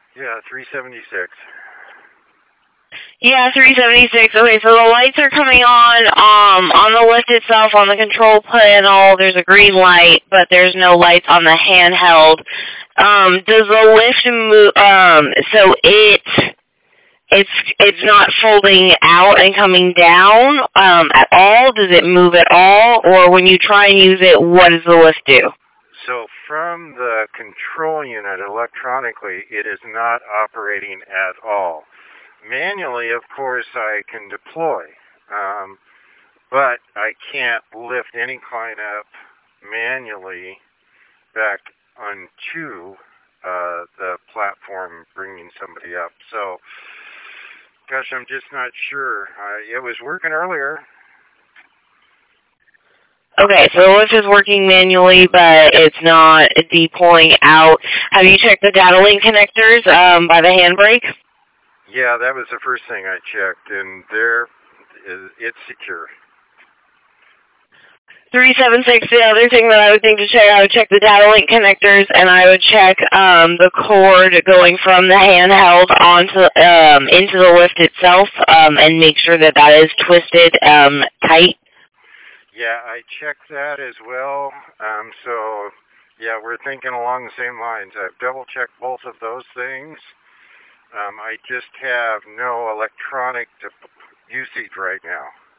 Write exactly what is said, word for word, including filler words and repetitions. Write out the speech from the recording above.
Yeah, three seventy-six. Yeah, three seventy-six. Okay, so the lights are coming on um, on the lift itself, on the control panel. There's a green light, but there's no lights on the handheld. Um, does the lift move? Um, so it it's it's not folding out and coming down um, at all. Does it move at all, or when you try and use it, what does the lift do? So from the control unit electronically, it is not operating at all. Manually, of course, I can deploy, um, but I can't lift any client up manually back onto uh, the platform bringing somebody up. So, gosh, I'm just not sure. Uh, it was working earlier. Okay, so the lift is working manually, but it's not deploying out. Have you checked the data link connectors um, by the handbrake? Yeah, that was the first thing I checked, and there, it's secure. three seven six, the other thing that I would think to check, I would check the data link connectors, and I would check um, the cord going from the handheld onto um, into the lift itself, um, and make sure that that is twisted um, tight. Yeah, I checked that as well. Um, so, yeah, we're thinking along the same lines. I've double-checked both of those things. Um, I just have no electronic usage right now.